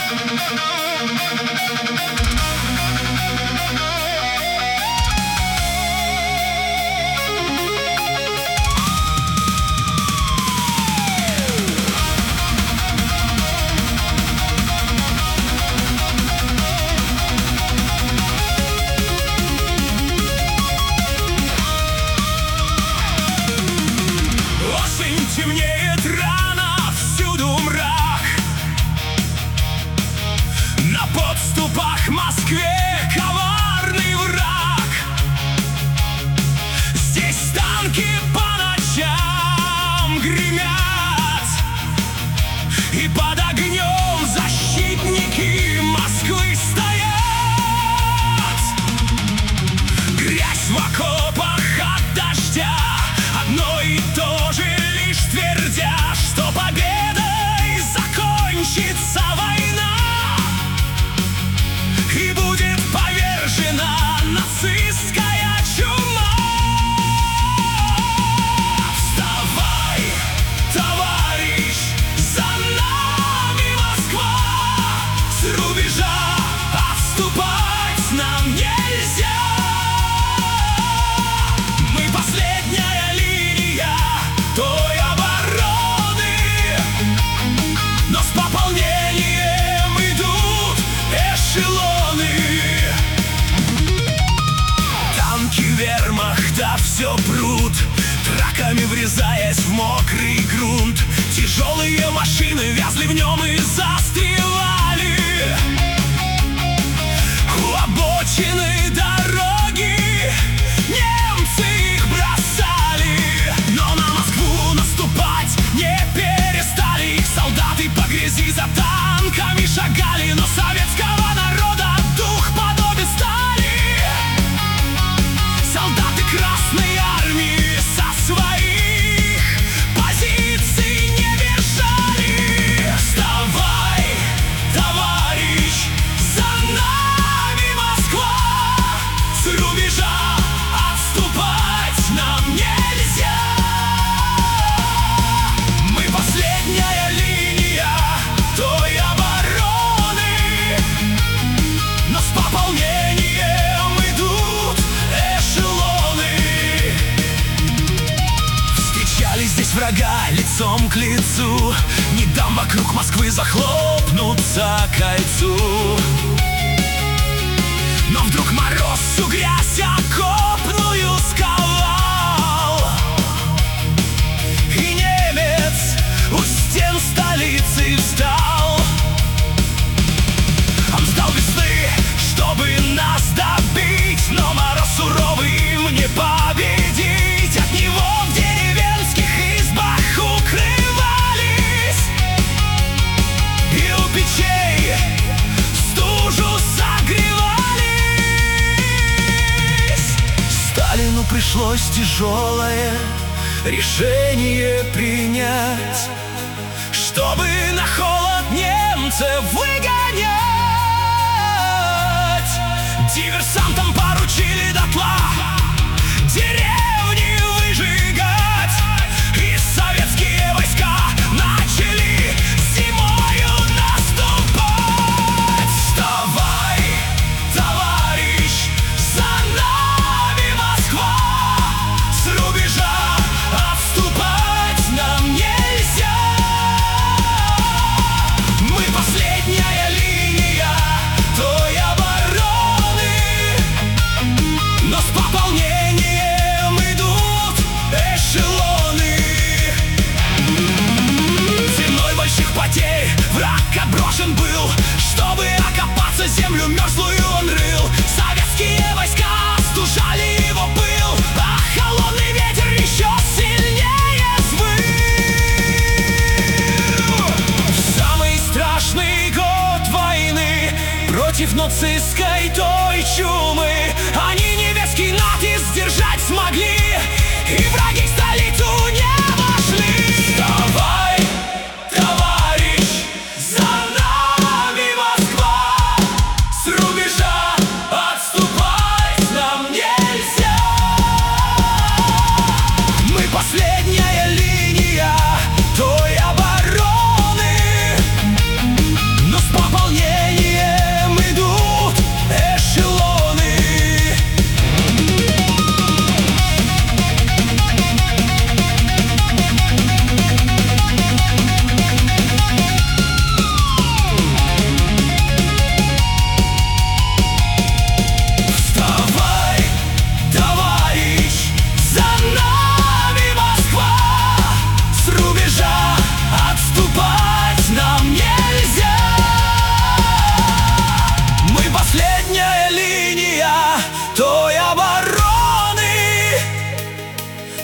Темнеет рано, всюду мрак. На подступах Москве коварный враг. Здесь танки по ночам гремят, и под огнем защитники Москвы стоят. Грязь в окопах от дождя, одно и то же твердя, что победой закончится война и будет повержена нацистская чума. Вставай, товарищ, за нами Москва, с рубежа отступать нам нельзя. Мы последняя линия той вермахта все прут, траками врезаясь в мокрый грунт. Тяжелые машины вязли в нем и застревали у обочины дороги. Немцы их бросали, но на Москву наступать не перестали. Их солдаты по грязи за танками шагали, но советского народа дух подобен стали. Солдаты Красной Армии со своих позиций не бежали. Вставай, товарищ, за нами Москва, с рубежа отступать нам нельзя. Мы последняя линия той обороны, но с пополнением идут эшелоны. Встречали здесь врага лицом к лицу, не дам вокруг Москвы захлопнуться кольцу. Но вдруг мороз всю грязь окопную сковал, и немец у стен столицы встал. Он ждал весны, чтобы нас добить, но мороз суровый им не победить. От него в деревенских избах укрывались, и у печей стужу согревались. Сталину пришлось тяжелое решение принять, чтобы на холод немцев выгонять. Диверсантам поручили дотла деревни выжигать, и советские войска начали зимою наступать. Вставай, товарищ, за нами Москва, с рубежа отступать нам не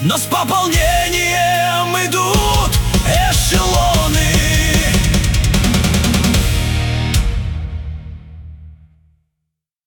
но с пополнением